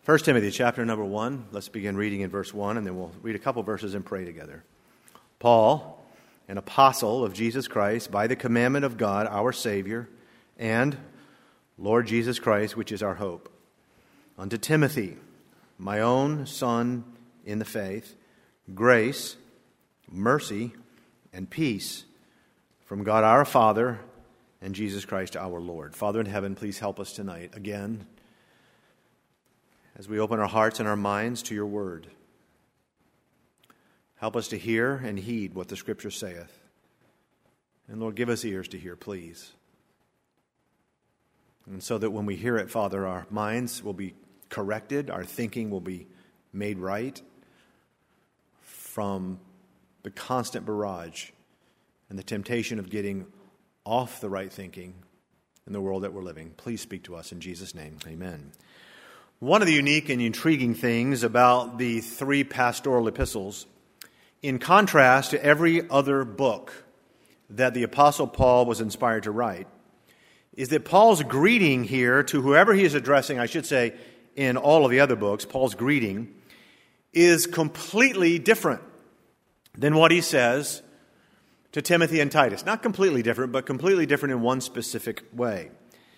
1 Timothy chapter number 1. Let's begin reading in verse 1, and then we'll read a couple verses and pray together. Paul, an apostle of Jesus Christ, by the commandment of God, our Savior, and Lord Jesus Christ, which is our hope. Unto Timothy, my own son in the faith, grace, mercy, and peace from God our Father and Jesus Christ our Lord. Father in heaven, please help us tonight again as we open our hearts and our minds to your word. Help us to hear and heed what the Scripture saith. And Lord, give us ears to hear, please. And so that when we hear it, Father, our minds will be corrected, our thinking will be made right from the constant barrage and the temptation of getting off the right thinking in the world that we're living. Please speak to us in Jesus' name. Amen. One of the unique and intriguing things about the three pastoral epistles, in contrast to every other book that the Apostle Paul was inspired to write, is that Paul's greeting here to whoever he is addressing, I should say, in all of the other books, Paul's greeting is completely different than what he says to Timothy and Titus. Not completely different, but completely different in one specific way.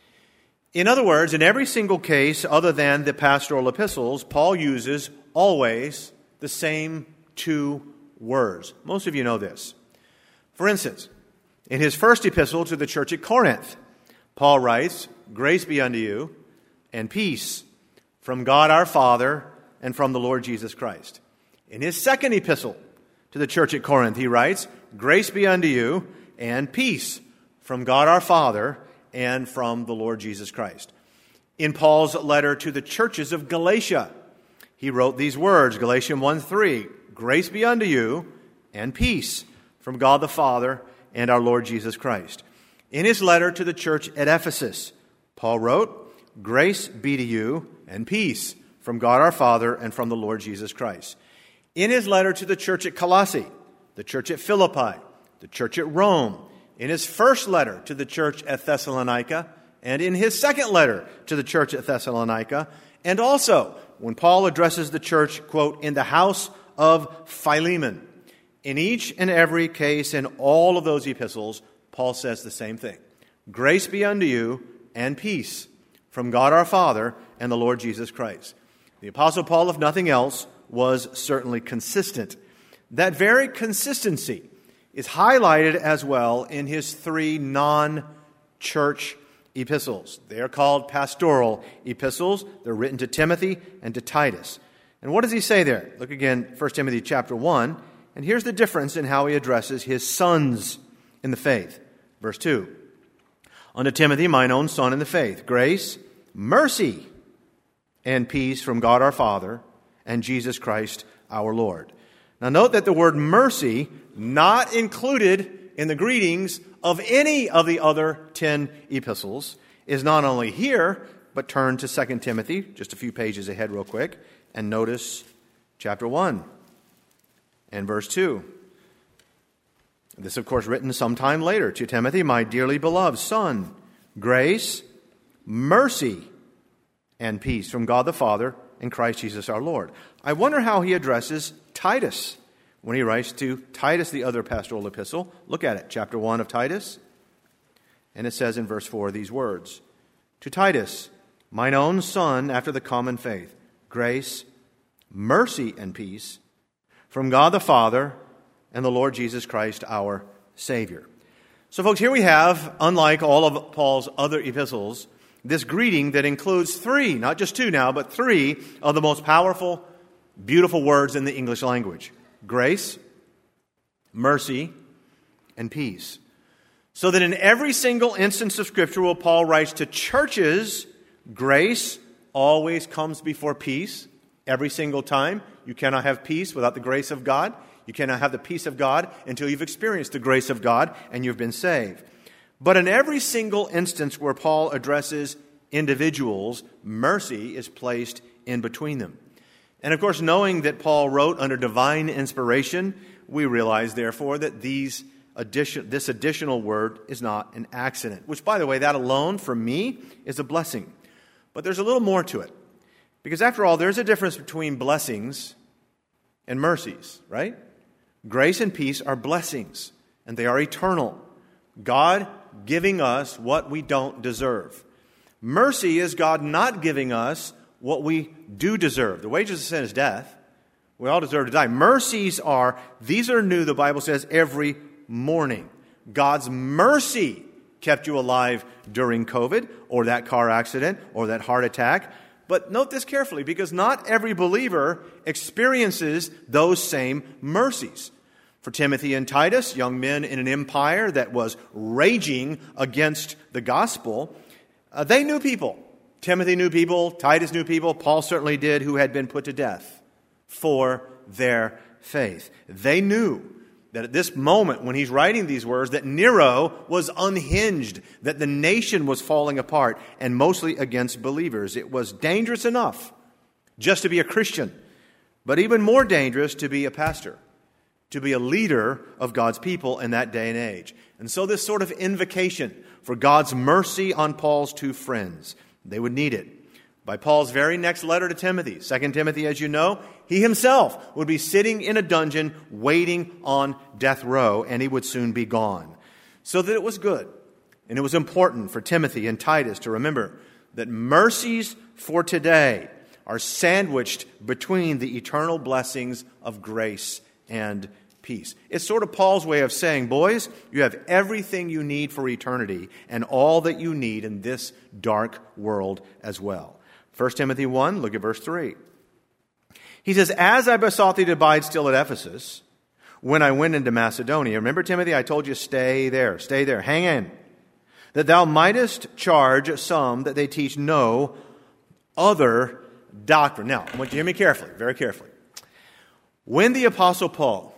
In other words, in every single case other than the pastoral epistles, Paul uses always the same two words. Most of you know this. For instance, in his first epistle to the church at Corinth, Paul writes, "Grace be unto you and peace from God our Father and from the Lord Jesus Christ." In his second epistle to the church at Corinth, he writes, "Grace be unto you and peace from God our Father and from the Lord Jesus Christ." In Paul's letter to the churches of Galatia, he wrote these words, Galatians 1:3, "Grace be unto you and peace from God the Father and our Lord Jesus Christ." In his letter to the church at Ephesus, Paul wrote, "Grace be to you and peace from God our Father and from the Lord Jesus Christ." In his letter to the church at Colossae, the church at Philippi, the church at Rome, in his first letter to the church at Thessalonica, and in his second letter to the church at Thessalonica, and also when Paul addresses the church, quote, "in the house of Philemon." In each and every case in all of those epistles, Paul says the same thing. "Grace be unto you and peace from God our Father and the Lord Jesus Christ." The Apostle Paul, if nothing else, was certainly consistent. That very consistency is highlighted as well in his three non-church epistles. They are called pastoral epistles. They're written to Timothy and to Titus. And what does he say there? Look again, 1 Timothy chapter 1, and here's the difference in how he addresses his sons in the faith. Verse 2, "Unto Timothy, mine own son in the faith, grace, mercy, and peace from God our Father and Jesus Christ our Lord." Now note that the word mercy, not included in the greetings of any of the other 10 epistles, is not only here, but turn to 2 Timothy, just a few pages ahead real quick, and notice chapter 1 and verse 2. This, of course, written sometime later. "To Timothy, my dearly beloved son, grace, mercy, and peace from God the Father and Christ Jesus our Lord." I wonder how he addresses Titus when he writes to Titus, the other pastoral epistle. Look at it, chapter 1 of Titus. And it says in verse 4 these words, "To Titus, mine own son after the common faith, grace, mercy, and peace from God the Father and the Lord Jesus Christ our Savior." So folks, here we have, unlike all of Paul's other epistles, this greeting that includes three, not just two now, but three of the most powerful, beautiful words in the English language: grace, mercy, and peace. So that in every single instance of Scripture where Paul writes to churches, grace always comes before peace. Every single time. You cannot have peace without the grace of God. You cannot have the peace of God until you've experienced the grace of God and you've been saved. But in every single instance where Paul addresses individuals, mercy is placed in between them. And of course, knowing that Paul wrote under divine inspiration, we realize, therefore, that this additional word is not an accident. Which, by the way, that alone, for me, is a blessing. But there's a little more to it. Because after all, there's a difference between blessings and mercies, right? Grace and peace are blessings, and they are eternal. God giving us what we don't deserve. Mercy is God not giving us what we do deserve. The wages of sin is death. We all deserve to die. Mercies these are new, the Bible says, every morning. God's mercy kept you alive during COVID, or that car accident, or that heart attack. But note this carefully, because not every believer experiences those same mercies. For Timothy and Titus, young men in an empire that was raging against the gospel, they knew people. Timothy knew people, Titus knew people, Paul certainly did, who had been put to death for their faith. They knew that at this moment when he's writing these words, that Nero was unhinged, that the nation was falling apart, and mostly against believers. It was dangerous enough just to be a Christian, but even more dangerous to be a pastor, to be a leader of God's people in that day and age. And so this sort of invocation for God's mercy on Paul's two friends, they would need it. By Paul's very next letter to Timothy, 2 Timothy, as you know, he himself would be sitting in a dungeon waiting on death row, and he would soon be gone. So that it was good, and it was important for Timothy and Titus to remember that mercies for today are sandwiched between the eternal blessings of grace and peace. It's sort of Paul's way of saying, boys, you have everything you need for eternity and all that you need in this dark world as well. 1 Timothy 1, look at verse 3. He says, as I besought thee to abide still at Ephesus, when I went into Macedonia. Remember, Timothy, I told you, stay there, hang in. That thou mightest charge some that they teach no other doctrine. Now, I want you to hear me carefully, very carefully. When the Apostle Paul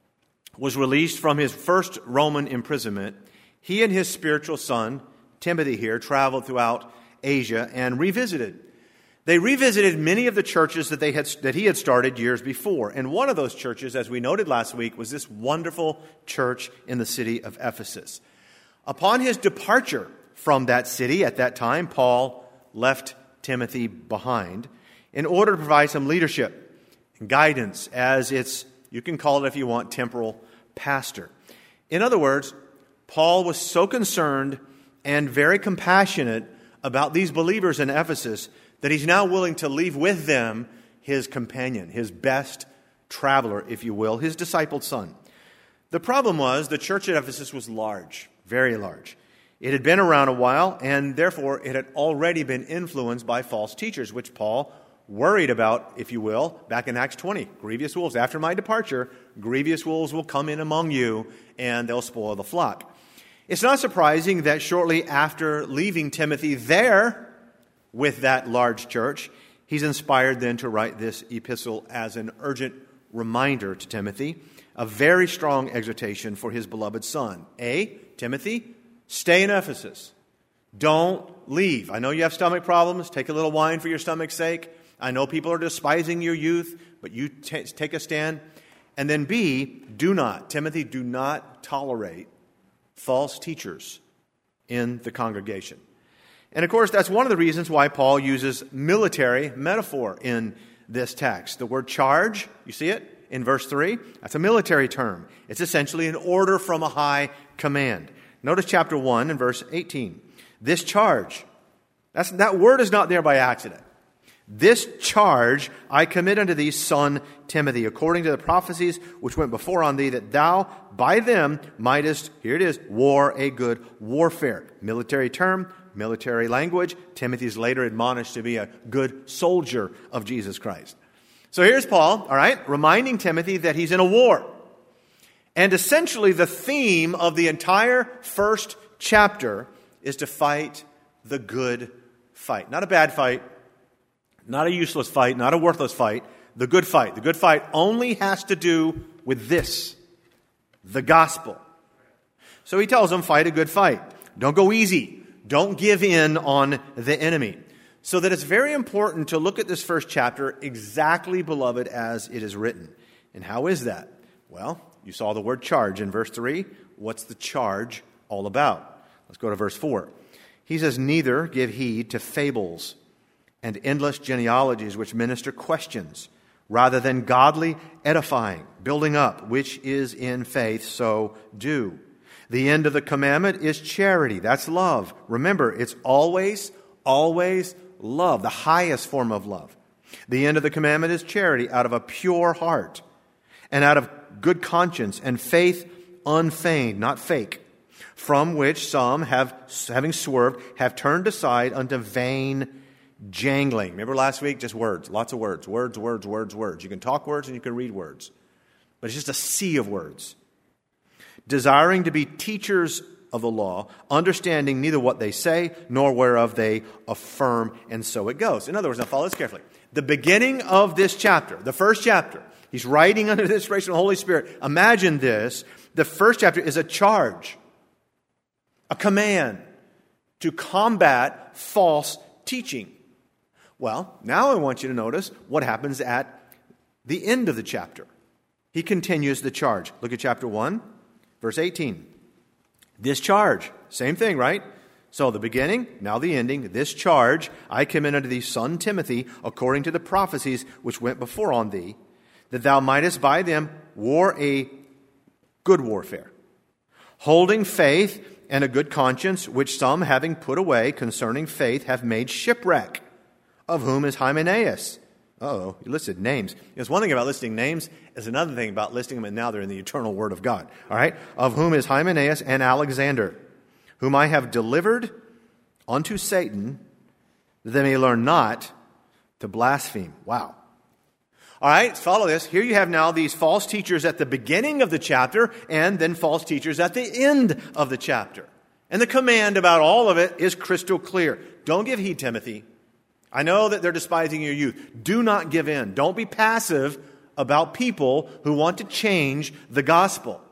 was released from his first Roman imprisonment, he and his spiritual son, Timothy here, traveled throughout Asia and revisited. They revisited many of the churches that he had started years before. And one of those churches, as we noted last week, was this wonderful church in the city of Ephesus. Upon his departure from that city at that time, Paul left Timothy behind in order to provide some leadership and guidance as its, you can call it if you want, temporal pastor. In other words, Paul was so concerned and very compassionate about these believers in Ephesus that he's now willing to leave with them his companion, his best traveler, if you will, his discipled son. The problem was the church at Ephesus was large, very large. It had been around a while, and therefore it had already been influenced by false teachers, which Paul worried about, if you will, back in Acts 20. Grievous wolves, after my departure, grievous wolves will come in among you, and they'll spoil the flock. It's not surprising that shortly after leaving Timothy there with that large church, he's inspired then to write this epistle as an urgent reminder to Timothy, a very strong exhortation for his beloved son. Timothy, stay in Ephesus. Don't leave. I know you have stomach problems. Take a little wine for your stomach's sake. I know people are despising your youth, but you take a stand. And then B, Timothy, do not tolerate false teachers in the congregation. And of course, that's one of the reasons why Paul uses military metaphor in this text. The word charge, you see it in verse 3? That's a military term. It's essentially an order from a high command. Notice chapter 1 and verse 18. This charge, that word is not there by accident. This charge I commit unto thee, son Timothy, according to the prophecies which went before on thee, that thou by them mightest, here it is, war a good warfare. Military term, military language. Timothy's later admonished to be a good soldier of Jesus Christ. So here's Paul, all right, reminding Timothy that he's in a war. And essentially the theme of the entire first chapter is to fight the good fight. Not a bad fight, not a useless fight, not a worthless fight, the good fight. The good fight only has to do with this, the gospel. So he tells them, fight a good fight. Don't go easy. Don't give in on the enemy. So that it's very important to look at this first chapter exactly, beloved, as it is written. And how is that? Well, you saw the word charge in verse 3. What's the charge all about? Let's go to verse 4. He says, neither give heed to fables, and endless genealogies which minister questions, rather than godly edifying, building up, which is in faith, so do. The end of the commandment is charity. That's love. Remember, it's always love, the highest form of love. The end of the commandment is charity, out of a pure heart and out of good conscience and faith unfeigned, not fake, from which some, having swerved, have turned aside unto vain jangling. Remember last week? Just words, lots of words. Words. You can talk words and you can read words. But it's just a sea of words. Desiring to be teachers of the law, understanding neither what they say nor whereof they affirm, and so it goes. In other words, now follow this carefully. The beginning of this chapter, the first chapter, he's writing under the inspiration of the Holy Spirit. Imagine this. The first chapter is a charge, a command to combat false teaching. Well, now I want you to notice what happens at the end of the chapter. He continues the charge. Look at chapter 1, verse 18. This charge, same thing, right? So the beginning, now the ending, this charge, I commend unto thee, son Timothy, according to the prophecies which went before on thee, that thou mightest by them war a good warfare, holding faith and a good conscience, which some, having put away concerning faith, have made shipwreck, of whom is Hymenaeus. He listed names. There's one thing about listing names, is another thing about listing them, and now they're in the eternal Word of God. All right? Of whom is Hymenaeus and Alexander, whom I have delivered unto Satan, that they may learn not to blaspheme. Wow. All right, follow this. Here you have now these false teachers at the beginning of the chapter, and then false teachers at the end of the chapter. And the command about all of it is crystal clear. Don't give heed, Timothy. I know that they're despising your youth. Do not give in. Don't be passive about people who want to change the gospel.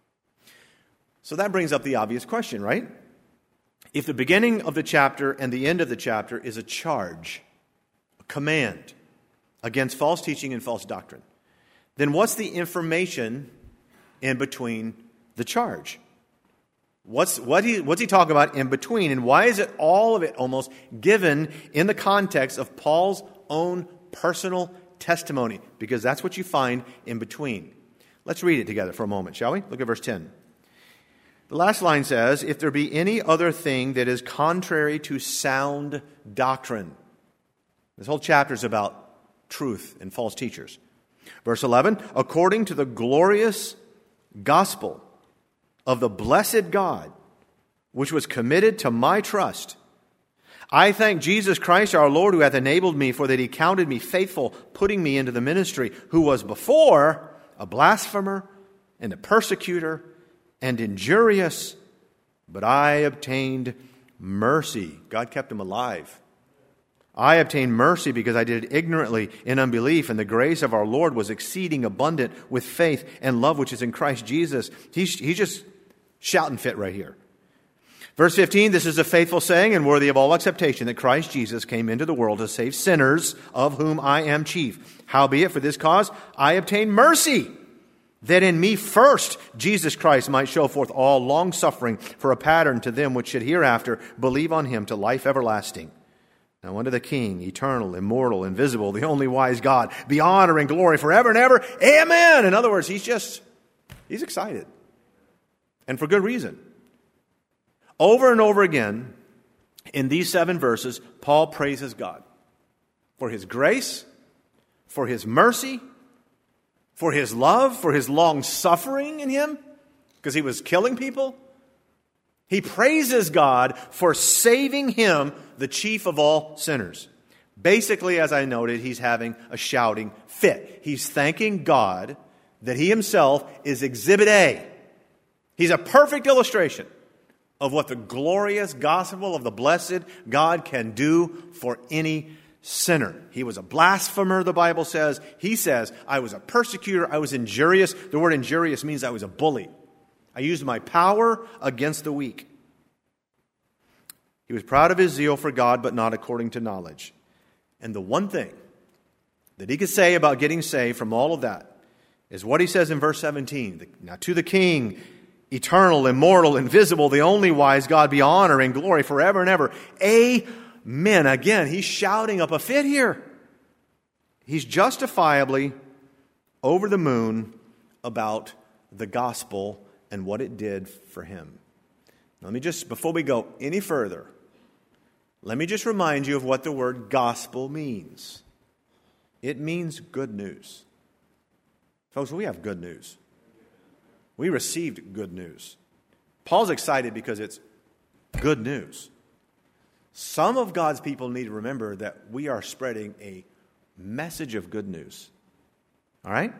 So that brings up the obvious question, right? If the beginning of the chapter and the end of the chapter is a charge, a command against false teaching and false doctrine, then what's the information in between the charge? What's he talking about in between? And why is it all of it almost given in the context of Paul's own personal testimony? Because that's what you find in between. Let's read it together for a moment, shall we? Look at verse 10. The last line says, if there be any other thing that is contrary to sound doctrine. This whole chapter is about truth and false teachers. Verse 11, according to the glorious gospel of the blessed God, which was committed to my trust. I thank Jesus Christ our Lord, who hath enabled me, for that he counted me faithful, putting me into the ministry, who was before a blasphemer and a persecutor and injurious, but I obtained mercy. God kept him alive. I obtained mercy because I did it ignorantly in unbelief, and the grace of our Lord was exceeding abundant with faith and love which is in Christ Jesus. He's just shouting fit right here. Verse 15, this is a faithful saying and worthy of all acceptation, that Christ Jesus came into the world to save sinners, of whom I am chief. Howbeit, for this cause I obtained mercy, that in me first Jesus Christ might show forth all long-suffering for a pattern to them which should hereafter believe on him to life everlasting. Now unto the King, eternal, immortal, invisible, the only wise God, be honor and glory forever and ever. Amen. In other words, he's excited. And for good reason. Over and over again, in these 7 verses, Paul praises God for his grace, for his mercy, for his love, for his long-suffering in him, because he was killing people. He praises God for saving him, the chief of all sinners. Basically, as I noted, he's having a shouting fit. He's thanking God that he himself is Exhibit A. He's a perfect illustration of what the glorious gospel of the blessed God can do for any sinner. He was a blasphemer, the Bible says. He says, I was a persecutor, I was injurious. The word injurious means I was a bully. I used my power against the weak. He was proud of his zeal for God, but not according to knowledge. And the one thing that he could say about getting saved from all of that is what he says in verse 17. Now to the King, eternal, immortal, invisible, the only wise God, be honor and glory forever and ever. Amen. men. Again, he's shouting up a fit here. He's justifiably over the moon about the gospel and what it did for him. Let me just, before we go any further, let me just remind you of what the word gospel means. It means good news. Folks, we have good news. We received good news. Paul's excited because it's good news. Some of God's people need to remember that we are spreading a message of good news. All right?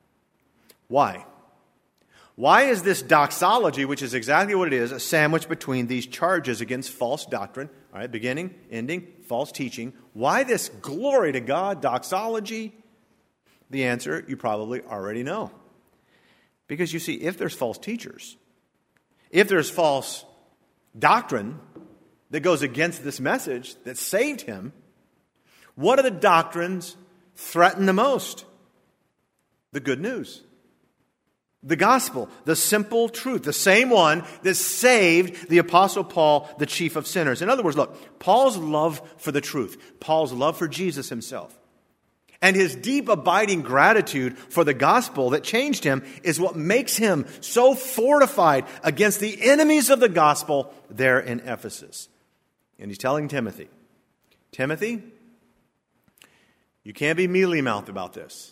Why? Why is this doxology, which is exactly what it is, a sandwich between these charges against false doctrine, all right, beginning, ending, false teaching? Why this glory to God doxology? The answer you probably already know. Because you see, if there's false teachers, if there's false doctrine that goes against this message that saved him, what are the doctrines threaten the most? The good news. The gospel, the simple truth, the same one that saved the Apostle Paul, the chief of sinners. In other words, look, Paul's love for the truth, Paul's love for Jesus himself, and his deep abiding gratitude for the gospel that changed him is what makes him so fortified against the enemies of the gospel there in Ephesus. And he's telling Timothy, Timothy, you can't be mealy-mouthed about this.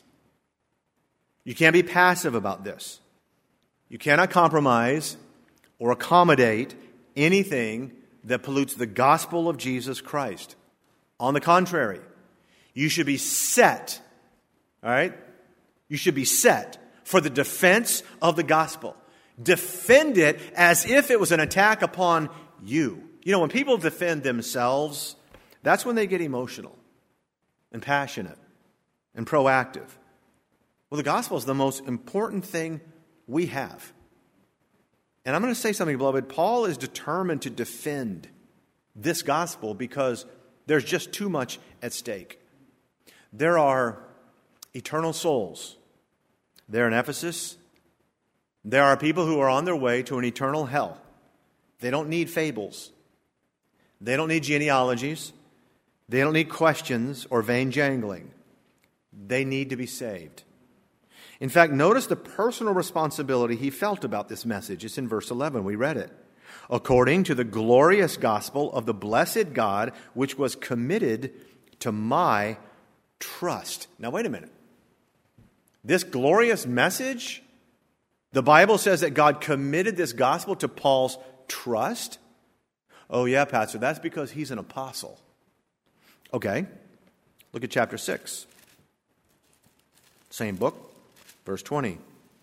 You can't be passive about this. You cannot compromise or accommodate anything that pollutes the gospel of Jesus Christ. On the contrary, you should be set, all right? You should be set for the defense of the gospel. Defend it as if it was an attack upon you. You know, when people defend themselves, that's when they get emotional and passionate and proactive. Well, the gospel is the most important thing we have. And I'm going to say something, beloved. Paul is determined to defend this gospel because there's just too much at stake. There are eternal souls there in Ephesus. There are people who are on their way to an eternal hell. They don't need fables. They don't need genealogies. They don't need questions or vain jangling. They need to be saved. In fact, notice the personal responsibility he felt about this message. It's in verse 11. We read it. According to the glorious gospel of the blessed God, which was committed to my trust. Now, wait a minute. This glorious message, the Bible says that God committed this gospel to Paul's trust. Oh, yeah, Pastor, that's because he's an apostle. Okay, look at chapter 6. Same book. Verse 20.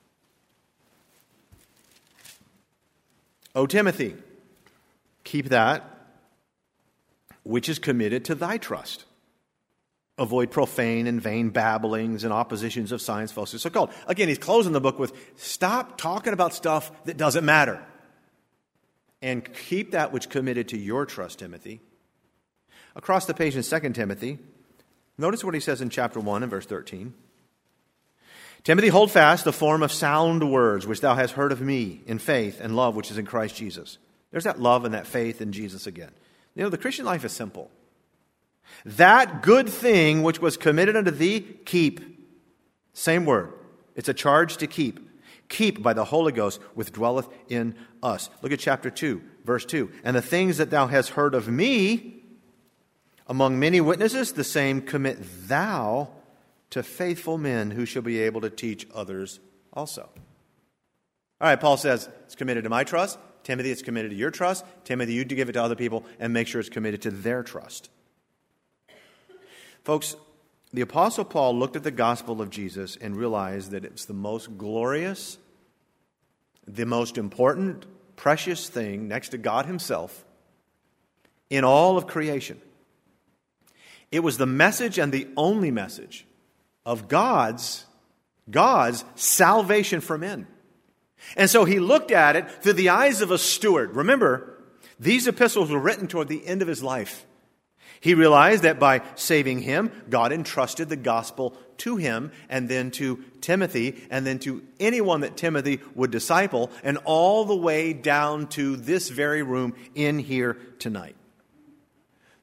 O Timothy, keep that which is committed to thy trust. Avoid profane and vain babblings and oppositions of science, falsely so called. Again, he's closing the book with, stop talking about stuff that doesn't matter. And keep that which committed to your trust, Timothy. Across the page in 2 Timothy, notice what he says in chapter 1 and verse 13. Timothy, hold fast the form of sound words which thou hast heard of me in faith and love which is in Christ Jesus. There's that love and that faith in Jesus again. You know, the Christian life is simple. That good thing which was committed unto thee, keep. Same word. It's a charge to keep. Keep by the Holy Ghost which dwelleth in us. Look at chapter 2, verse 2. And the things that thou hast heard of me among many witnesses, the same commit thou to faithful men who shall be able to teach others also. All right, Paul says, it's committed to my trust. Timothy, it's committed to your trust. Timothy, you give it to other people and make sure it's committed to their trust. Folks, the Apostle Paul looked at the gospel of Jesus and realized that it's the most glorious, the most important, precious thing next to God himself in all of creation. It was the message and the only message of God's salvation for men. And so he looked at it through the eyes of a steward. Remember, these epistles were written toward the end of his life. He realized that by saving him, God entrusted the gospel to him and then to Timothy and then to anyone that Timothy would disciple and all the way down to this very room in here tonight.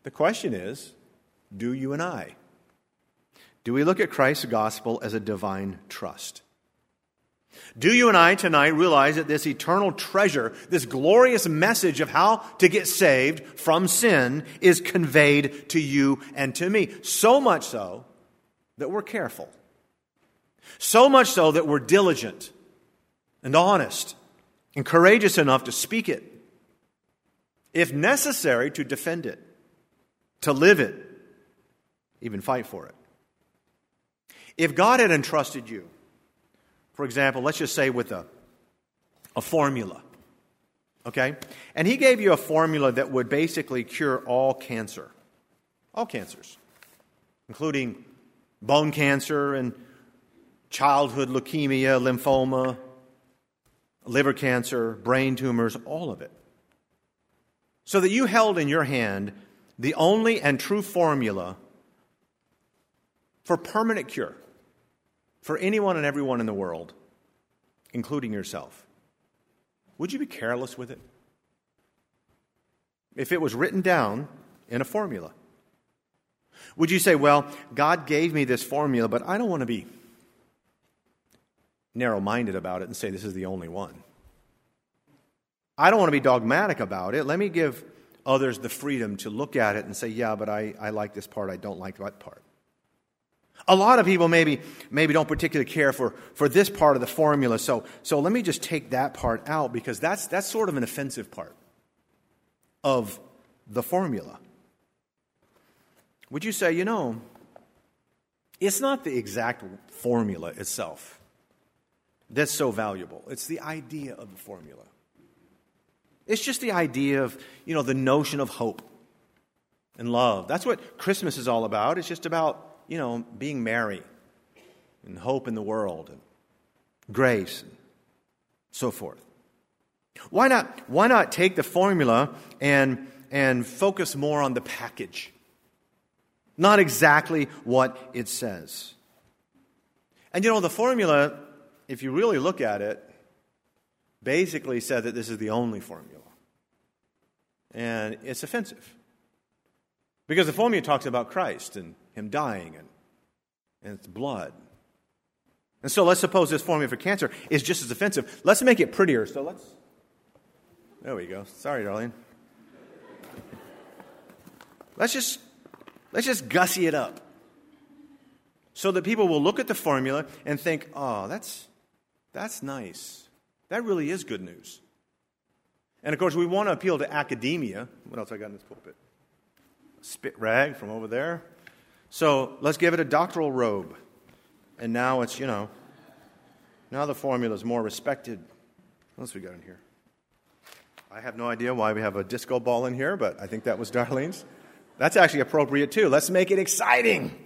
The question is, do you and I? Do we look at Christ's gospel as a divine trust? Do you and I tonight realize that this eternal treasure, this glorious message of how to get saved from sin is conveyed to you and to me? So much so that we're careful. So much so that we're diligent and honest and courageous enough to speak it. If necessary, to defend it, to live it, even fight for it. If God had entrusted you, for example, let's just say with a formula, okay? And He gave you a formula that would basically cure all cancer, all cancers, including bone cancer and childhood leukemia, lymphoma, liver cancer, brain tumors, all of it. So that you held in your hand the only and true formula for permanent cure for anyone and everyone in the world, including yourself. Would you be careless with it? If it was written down in a formula, would you say, well, God gave me this formula, but I don't want to be narrow-minded about it and say this is the only one. I don't want to be dogmatic about it. Let me give others the freedom to look at it and say, yeah, but I like this part, I don't like that part. A lot of people maybe don't particularly care for this part of the formula, so let me just take that part out because that's sort of an offensive part of the formula. Would you say, it's not the exact formula itself that's so valuable. It's the idea of the formula. It's just the idea of, the notion of hope and love. That's what Christmas is all about. It's just about, being merry and hope in the world and grace and so forth. Why not take the formula and focus more on the package? Not exactly what it says. And the formula, if you really look at it, basically said that this is the only formula. And it's offensive. Because the formula talks about Christ and Him dying and its blood. And so let's suppose this formula for cancer is just as offensive. Let's make it prettier. There we go. Sorry, Darlene. Let's just gussy it up. So that people will look at the formula and think, oh, that's nice. That really is good news. And of course, we want to appeal to academia. What else I got in this pulpit? Spit rag from over there. So let's give it a doctoral robe. And now it's, now the formula is more respected. What else we got in here? I have no idea why we have a disco ball in here, but I think that was Darlene's. That's actually appropriate too. Let's make it exciting.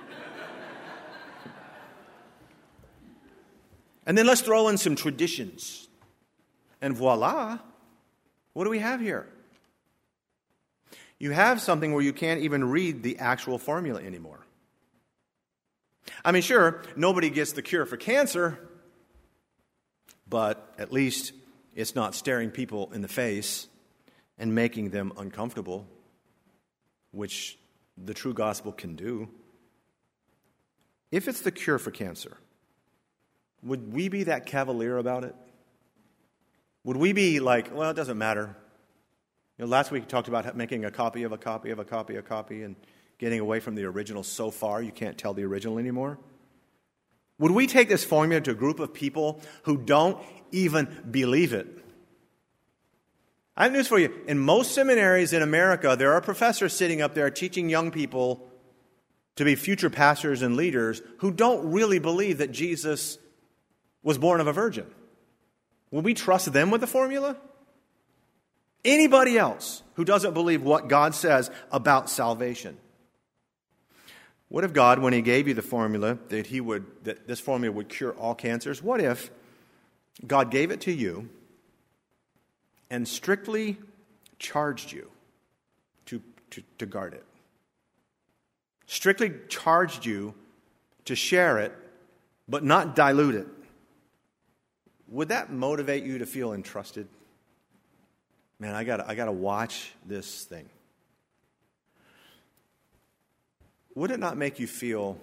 And then let's throw in some traditions. And voila, what do we have here? You have something where you can't even read the actual formula anymore. I mean, sure, nobody gets the cure for cancer, but at least it's not staring people in the face and making them uncomfortable, which the true gospel can do. If it's the cure for cancer, would we be that cavalier about it? Would we be like, well, it doesn't matter. Last week we talked about making a copy of a copy of a copy of a copy and getting away from the original so far you can't tell the original anymore. Would we take this formula to a group of people who don't even believe it? I have news for you. In most seminaries in America, there are professors sitting up there teaching young people to be future pastors and leaders who don't really believe that Jesus was born of a virgin. Will we trust them with the formula? Anybody else who doesn't believe what God says about salvation? What if God, when He gave you the formula, that this formula would cure all cancers? What if God gave it to you and strictly charged you to guard it? Strictly charged you to share it, but not dilute it? Would that motivate you to feel entrusted? Man, I gotta watch this thing. would it not make you feel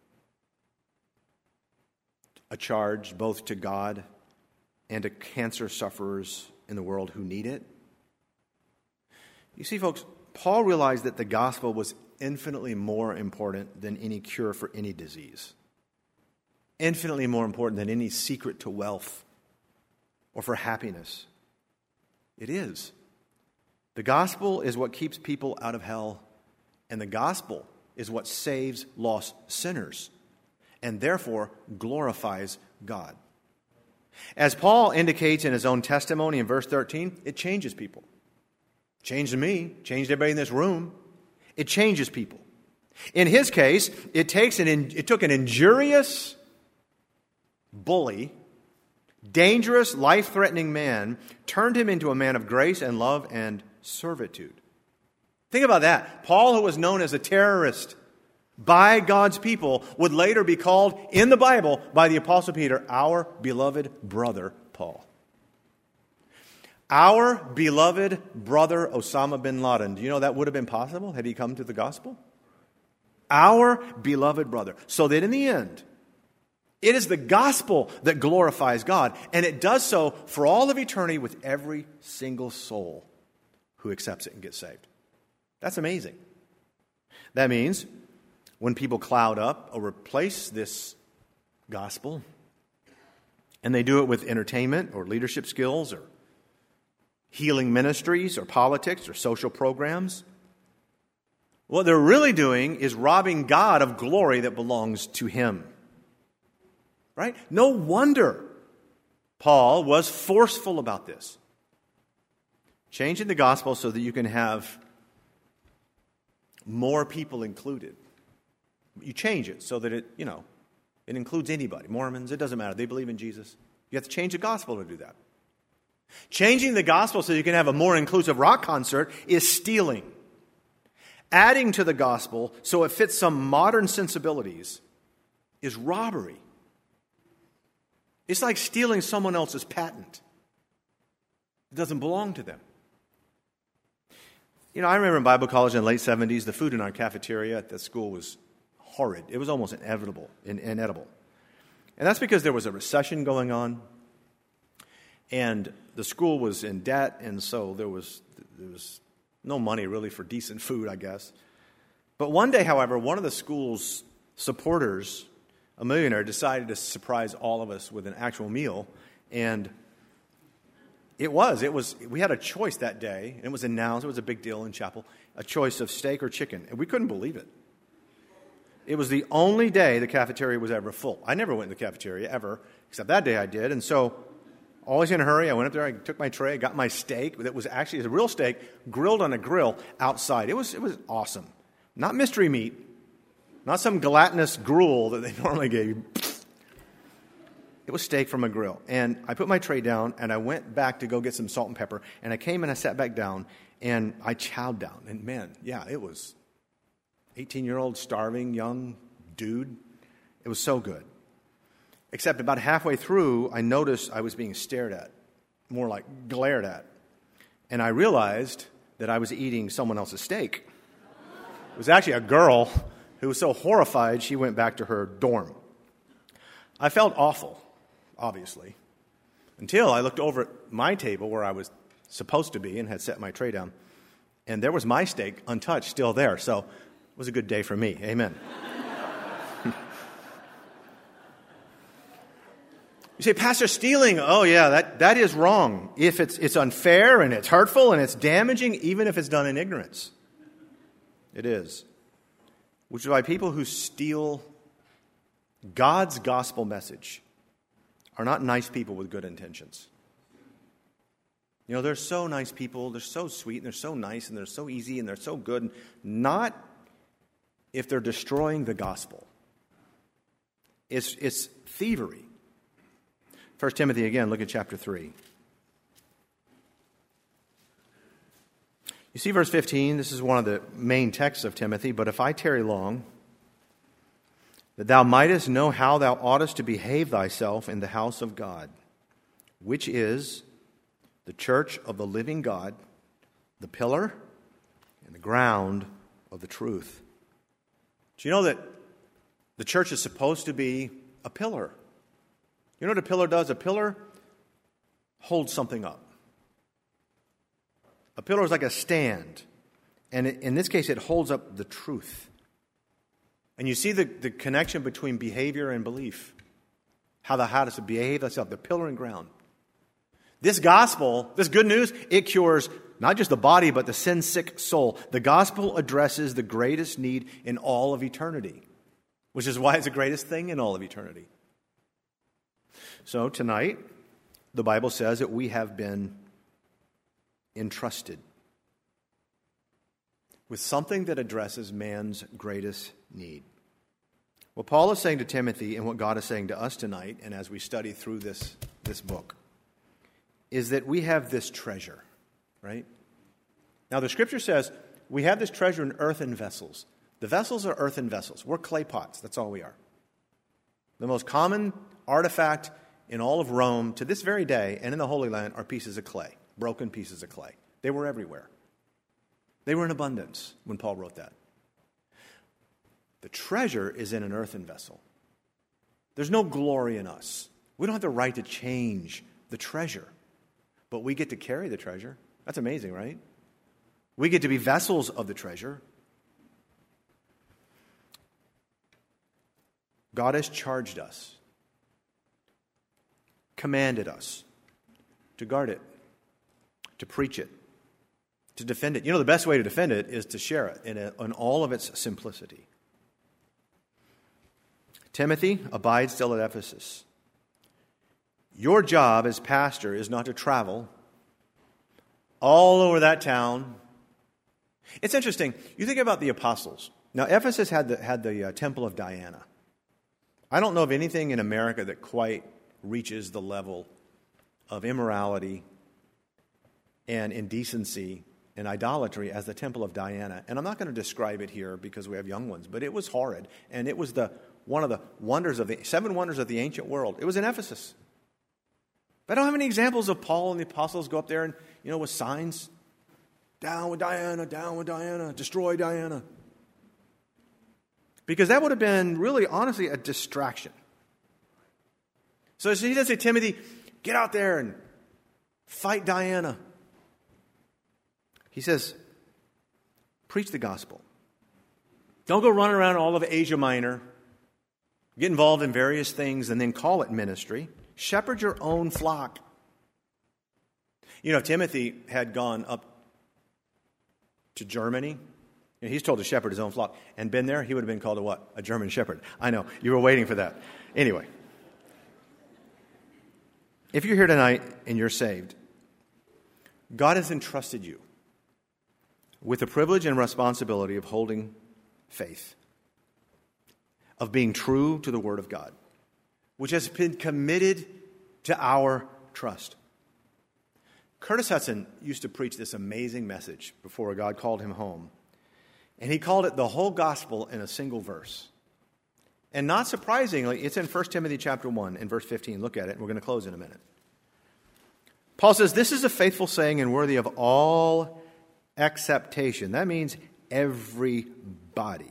a charge both to God and to cancer sufferers in the world who need it? You see, folks, Paul realized that the gospel was infinitely more important than any cure for any disease. Infinitely more important than any secret to wealth or for happiness. It is. The gospel is what keeps people out of hell, and the gospel is what saves lost sinners, and therefore glorifies God. As Paul indicates in his own testimony in verse 13, it changes people. Changed me, changed everybody in this room. It changes people. In his case, it took an injurious bully, dangerous, life-threatening man, turned him into a man of grace and love and servitude. Think about that. Paul, who was known as a terrorist by God's people, would later be called in the Bible by the Apostle Peter, our beloved brother Paul. Our beloved brother Osama bin Laden. Do you know that would have been possible had he come to the gospel? Our beloved brother. So that in the end, it is the gospel that glorifies God, and it does so for all of eternity with every single soul who accepts it and gets saved. That's amazing. That means when people cloud up or replace this gospel, and they do it with entertainment or leadership skills or healing ministries or politics or social programs, what they're really doing is robbing God of glory that belongs to Him. Right? No wonder Paul was forceful about this. Changing the gospel so that you can have more people included. You change it so that it includes anybody. Mormons, it doesn't matter. They believe in Jesus. You have to change the gospel to do that. Changing the gospel so you can have a more inclusive rock concert is stealing. Adding to the gospel so it fits some modern sensibilities is robbery. It's like stealing someone else's patent. It doesn't belong to them. I remember in Bible college in the late 70s, the food in our cafeteria at the school was horrid. It was almost inedible. And that's because there was a recession going on, and the school was in debt, and so there was no money really for decent food, I guess. But one day, however, one of the school's supporters, a millionaire, decided to surprise all of us with an actual meal, and we had a choice that day, and it was announced, it was a big deal in chapel, a choice of steak or chicken, and we couldn't believe it. It was the only day the cafeteria was ever full. I never went to the cafeteria, ever, except that day I did, and so, always in a hurry, I went up there, I took my tray, got my steak, that was actually a real steak, grilled on a grill outside. It was awesome. Not mystery meat, not some gelatinous gruel that they normally gave you. It was steak from a grill. And I put my tray down, and I went back to go get some salt and pepper. And I came and I sat back down, and I chowed down. And man, yeah, it was 18-year-old starving young dude. It was so good. Except about halfway through, I noticed I was being stared at, more like glared at. And I realized that I was eating someone else's steak. It was actually a girl who was so horrified she went back to her dorm. I felt awful, obviously, until I looked over at my table where I was supposed to be and had set my tray down, and there was my steak, untouched, still there. So it was a good day for me. Amen. You say, Pastor, stealing, oh yeah, that is wrong. If it's unfair and it's hurtful and it's damaging, even if it's done in ignorance. It is. Which is why people who steal God's gospel message are not nice people with good intentions. They're so nice people, they're so sweet, and they're so nice, and they're so easy, and they're so good. Not if they're destroying the gospel. It's thievery. 1 Timothy, again, look at chapter 3. You see verse 15, this is one of the main texts of Timothy. But if I tarry long, that thou mightest know how thou oughtest to behave thyself in the house of God, which is the church of the living God, the pillar and the ground of the truth. Do you know that the church is supposed to be a pillar? You know what a pillar does? A pillar holds something up. A pillar is like a stand. And in this case, it holds up the truth. And you see the connection between behavior and belief. How to behave, that's the pillar and ground. This gospel, this good news, it cures not just the body, but the sin-sick soul. The gospel addresses the greatest need in all of eternity, which is why it's the greatest thing in all of eternity. So tonight, the Bible says that we have been entrusted with something that addresses man's greatest need. What Paul is saying to Timothy and what God is saying to us tonight, and as we study through this book, is that we have this treasure, right? Now the Scripture says we have this treasure in earthen vessels. The vessels are earthen vessels. We're clay pots. That's all we are. The most common artifact in all of Rome to this very day and in the Holy Land are pieces of clay, broken pieces of clay. They were everywhere. They were in abundance when Paul wrote that. The treasure is in an earthen vessel. There's no glory in us. We don't have the right to change the treasure, but we get to carry the treasure. That's amazing, right? We get to be vessels of the treasure. God has charged us, commanded us to guard it, to preach it, to defend it. You know, the best way to defend it is to share it in all of its simplicity. Timothy, abide still at Ephesus. Your job as pastor is not to travel all over that town. It's interesting. You think about the apostles. Now, Ephesus had the temple of Diana. I don't know of anything in America that quite reaches the level of immorality and indecency and idolatry as the temple of Diana. And I'm not going to describe it here because we have young ones, but it was horrid. And it was one of the wonders of the 7 wonders of the ancient world. It was in Ephesus. But I don't have any examples of Paul and the apostles go up there and, with signs. Down with Diana, destroy Diana. Because that would have been really, honestly, a distraction. So he doesn't say, Timothy, get out there and fight Diana. He says, preach the gospel. Don't go running around all of Asia Minor. Get involved in various things and then call it ministry. Shepherd your own flock. If Timothy had gone up to Germany, and he's told to shepherd his own flock, and been there, he would have been called a what? A German shepherd. I know, you were waiting for that. Anyway, if you're here tonight and you're saved, God has entrusted you with the privilege and responsibility of holding faith, of being true to the Word of God, which has been committed to our trust. Curtis Hudson used to preach this amazing message before God called him home. And he called it the whole gospel in a single verse. And not surprisingly, it's in 1 Timothy chapter 1 and verse 15. Look at it, and we're going to close in a minute. Paul says, this is a faithful saying and worthy of all acceptation. That means everybody.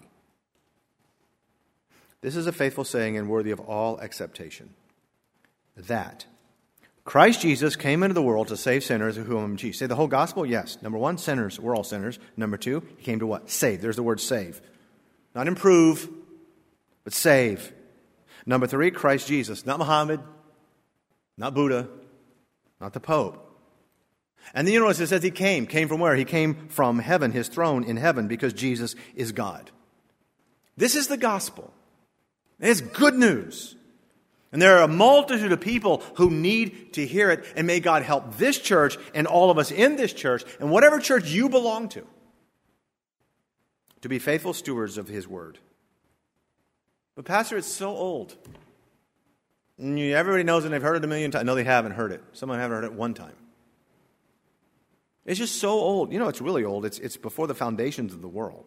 This is a faithful saying and worthy of all acceptation, that Christ Jesus came into the world to save sinners, of whom he. Say the whole gospel? Yes. Number 1, sinners. We're all sinners. Number 2, he came to what? Save. There's the word save. Not improve, but save. Number 3, Christ Jesus. Not Muhammad, not Buddha, not the Pope. And then you notice it says he came. Came from where? He came from heaven, his throne in heaven, because Jesus is God. This is the gospel. It's good news. And there are a multitude of people who need to hear it, and may God help this church and all of us in this church and whatever church you belong to be faithful stewards of his word. But Pastor, it's so old. And everybody knows it and they've heard it a million times. No, they haven't heard it. Some of them haven't heard it one time. It's just so old. It's really old. It's before the foundations of the world.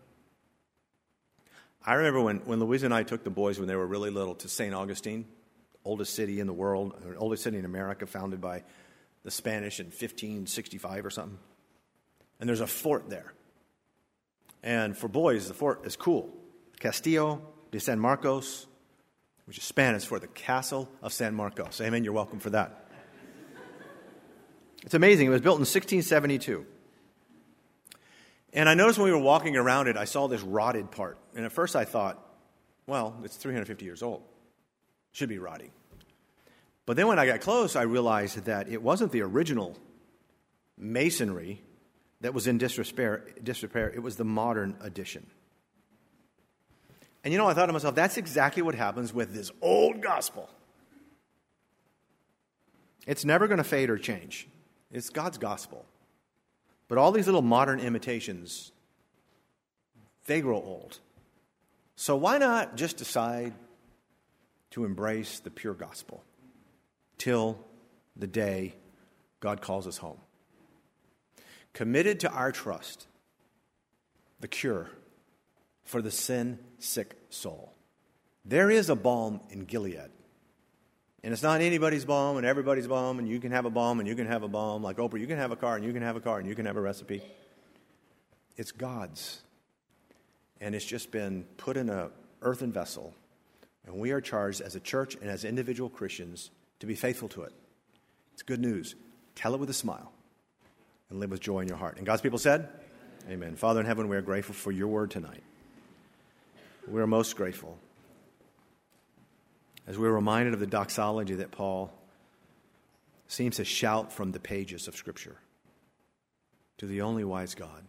I remember when Louisa and I took the boys when they were really little to St. Augustine, oldest city in the world, or oldest city in America, founded by the Spanish in 1565 or something. And there's a fort there. And for boys, the fort is cool. Castillo de San Marcos, which is Spanish for the Castle of San Marcos. Amen. You're welcome for that. It's amazing. It was built in 1672. And I noticed when we were walking around it, I saw this rotted part. And at first I thought, well, it's 350 years old. It should be rotting. But then when I got close, I realized that it wasn't the original masonry that was in disrepair. It was the modern addition. And I thought to myself, that's exactly what happens with this old gospel. It's never going to fade or change. It's God's gospel. But all these little modern imitations, they grow old. So why not just decide to embrace the pure gospel till the day God calls us home? Committed to our trust, the cure for the sin-sick soul. There is a balm in Gilead. And it's not anybody's balm and everybody's balm, and you can have a balm and you can have a balm. Like Oprah, you can have a car and you can have a car and you can have a recipe. It's God's. And it's just been put in an earthen vessel. And we are charged as a church and as individual Christians to be faithful to it. It's good news. Tell it with a smile and live with joy in your heart. And God's people said, Amen. Father in heaven, we are grateful for your word tonight. We are most grateful as we're reminded of the doxology that Paul seems to shout from the pages of Scripture to the only wise God.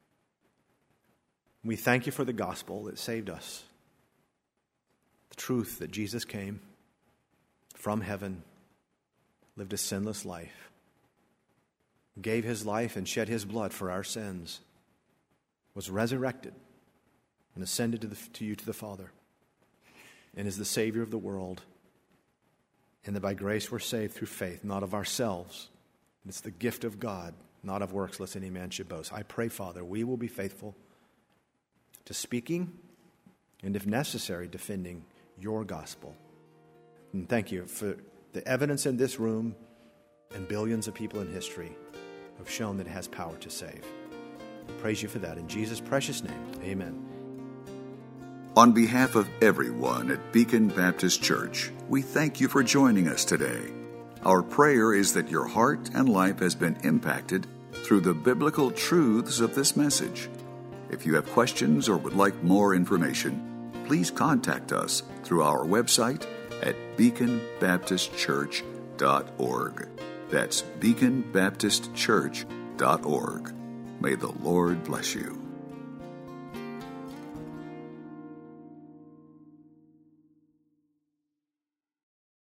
We thank you for the gospel that saved us, the truth that Jesus came from heaven, lived a sinless life, gave his life and shed his blood for our sins, was resurrected and ascended to the Father, and is the Savior of the world, and that by grace we're saved through faith, not of ourselves. It's the gift of God, not of works, lest any man should boast. I pray, Father, we will be faithful to speaking and, if necessary, defending your gospel. And thank you for the evidence in this room and billions of people in history have shown that it has power to save. We praise you for that. In Jesus' precious name, amen. On behalf of everyone at Beacon Baptist Church, we thank you for joining us today. Our prayer is that your heart and life has been impacted through the biblical truths of this message. If you have questions or would like more information, please contact us through our website at beaconbaptistchurch.org. That's beaconbaptistchurch.org. May the Lord bless you.